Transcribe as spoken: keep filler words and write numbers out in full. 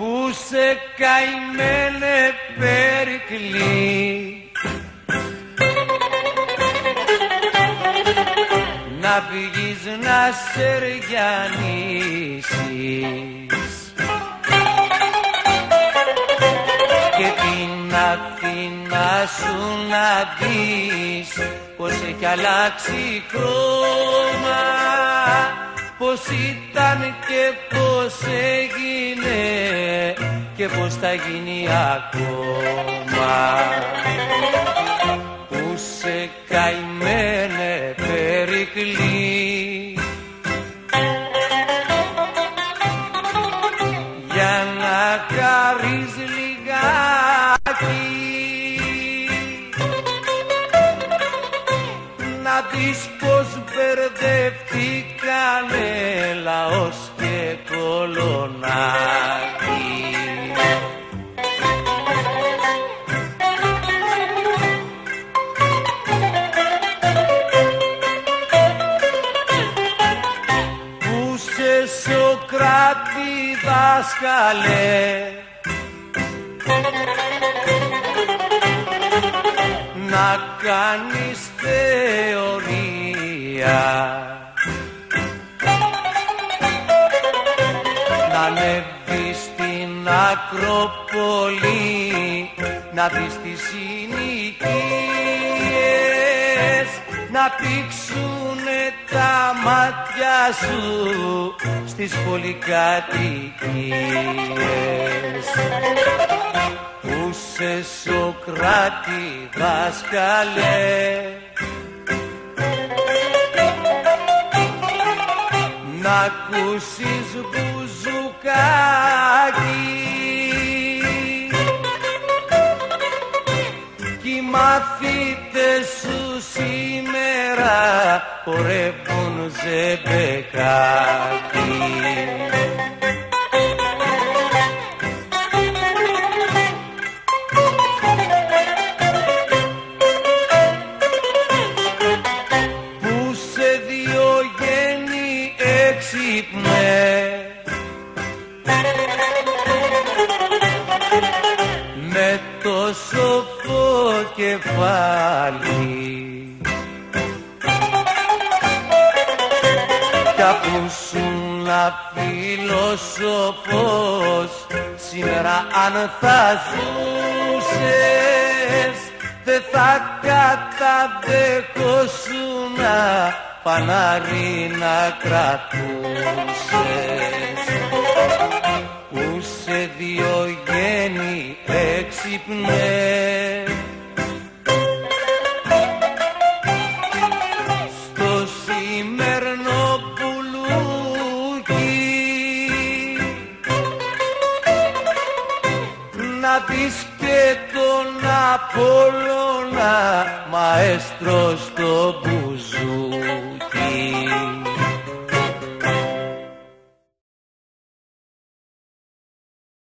που σε καημένε Περικλή, να βγεις να σεριανίσεις και την Αθήνα σου να δεις πως έχει αλλάξει χρώμα, πως ήταν και πως έγινε και πως θα γίνει ακόμα. Που σε καημένε Περικλή, για να χαρείς λιγάκι, να δεις πως μπερδευτήκανε λαός και κολονάκι. Που σε Σοκράτη δάσκαλε, να κάνεις θεωρία, να ανέβεις στην Ακρόπολη, να δεις τις συνοικίες, να πήξουνε τα μάτια σου στις πολυκατοικίες. Που σε Σοκράτη δάσκαλε, να ακούσεις μπουζουκάκι, κι οι μαθητές σου σήμερα πορεύουν ζεμπεκάκι. Με το σοφό κεφάλι, κι ακούσουν φιλόσοφος, σήμερα αν θα ζούσες δεν θα καταδεχόσουν φανάρι να κρατούσες. Που σε Διογέννη έξυπνε, στο σημερινό πουλούκι, να δεις και τον Απόλλωνα μαέστρο στο μπουζούκι.